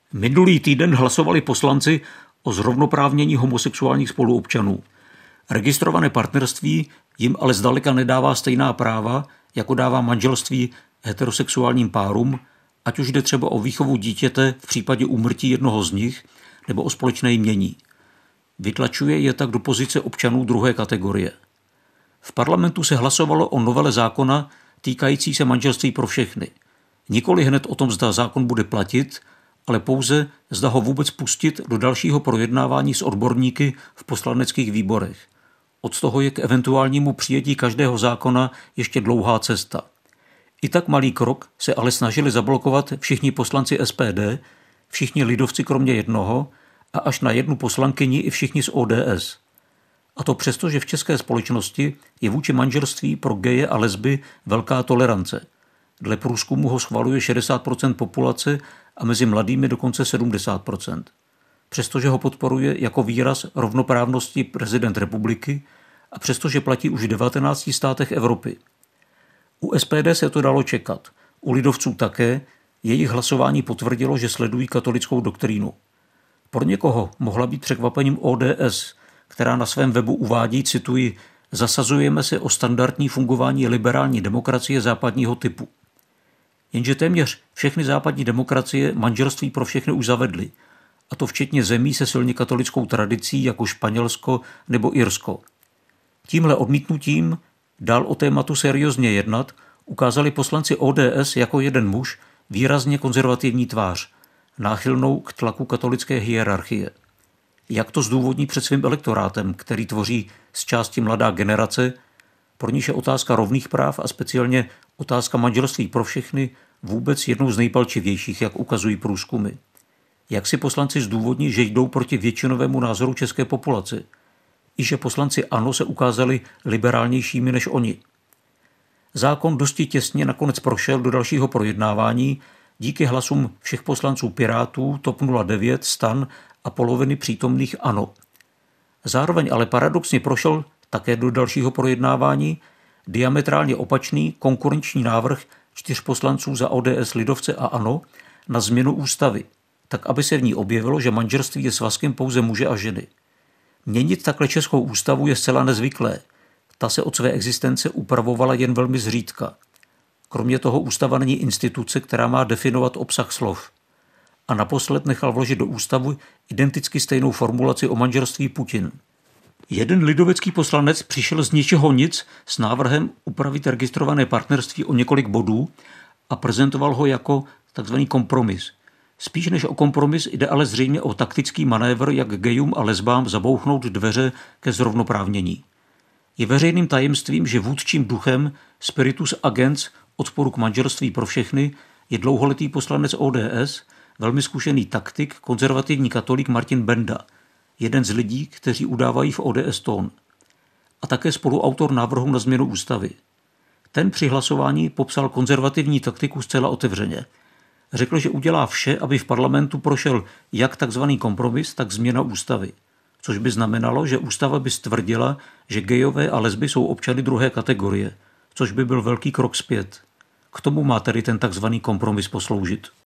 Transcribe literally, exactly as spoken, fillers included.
Minulý týden hlasovali poslanci o zrovnoprávnění homosexuálních spoluobčanů. Registrované partnerství jim ale zdaleka nedává stejná práva, jako dává manželství heterosexuálním párům, ať už jde třeba o výchovu dítěte v případě úmrtí jednoho z nich nebo o společné jmění. Vytlačuje je tak do pozice občanů druhé kategorie. V parlamentu se hlasovalo o novele zákona týkající se manželství pro všechny. Nikoli hned o tom, zda zákon bude platit, ale pouze zda ho vůbec pustit do dalšího projednávání s odborníky v poslaneckých výborech. Od toho je k eventuálnímu přijetí každého zákona ještě dlouhá cesta. I tak malý krok se ale snažili zablokovat všichni poslanci S P D, všichni lidovci kromě jednoho a až na jednu poslankyni i všichni z O D S. A to přesto, že v české společnosti je vůči manželství pro geje a lesby velká tolerance. Dle průzkumu ho schvaluje šedesát procent populace a mezi mladými dokonce sedmdesát procent. Přestože ho podporuje jako výraz rovnoprávnosti prezident republiky a přestože platí už v devatenácti státech Evropy. U S P D se to dalo čekat. U lidovců také. Jejich hlasování potvrdilo, že sledují katolickou doktrínu. Pro někoho mohla být překvapením O D S, která na svém webu uvádí, cituji, zasazujeme se o standardní fungování liberální demokracie západního typu. Jenže téměř všechny západní demokracie manželství pro všechny už zavedly, a to včetně zemí se silně katolickou tradicí jako Španělsko nebo Irsko. Tímhle odmítnutím dál o tématu seriózně jednat ukázali poslanci O D S jako jeden muž výrazně konzervativní tvář, náchylnou k tlaku katolické hierarchie. Jak to zdůvodní před svým elektorátem, který tvoří z části mladá generace, pro níž je otázka rovných práv a speciálně otázka manželství pro všechny vůbec jednou z nejpalčivějších, jak ukazují průzkumy. Jak si poslanci zdůvodní, že jdou proti většinovému názoru české populace, i že poslanci ANO se ukázali liberálnějšími než oni. Zákon dosti těsně nakonec prošel do dalšího projednávání díky hlasům všech poslanců Pirátů, TOP nula devět, STAN a poloviny přítomných ANO. Zároveň ale paradoxně prošel také do dalšího projednávání diametrálně opačný konkurenční návrh čtyř poslanců za O D S, lidovce a ANO na změnu ústavy, tak aby se v ní objevilo, že manželství je svazkem pouze muže a ženy. Měnit takhle českou ústavu je zcela nezvyklé. Ta se od své existence upravovala jen velmi zřídka. Kromě toho ústava není instituce, která má definovat obsah slov. A naposled nechal vložit do ústavu identicky stejnou formulaci o manželství Putin. Jeden lidovecký poslanec přišel z ničeho nic s návrhem upravit registrované partnerství o několik bodů a prezentoval ho jako takzvaný kompromis. Spíš než o kompromis jde ale zřejmě o taktický manévr, jak gejům a lesbám zabouchnout dveře ke zrovnoprávnění. Je veřejným tajemstvím, že vůdčím duchem spiritus agens odporu k manželství pro všechny je dlouholetý poslanec O D S, velmi zkušený taktik, konzervativní katolík Martin Benda, jeden z lidí, kteří udávají v O D S tón. A také spoluautor návrhu na změnu ústavy. Ten při hlasování popsal konzervativní taktiku zcela otevřeně. Řekl, že udělá vše, aby v parlamentu prošel jak takzvaný kompromis, tak změna ústavy. Což by znamenalo, že ústava by stvrdila, že gejové a lesby jsou občany druhé kategorie, což by byl velký krok zpět. K tomu má tedy ten takzvaný kompromis posloužit.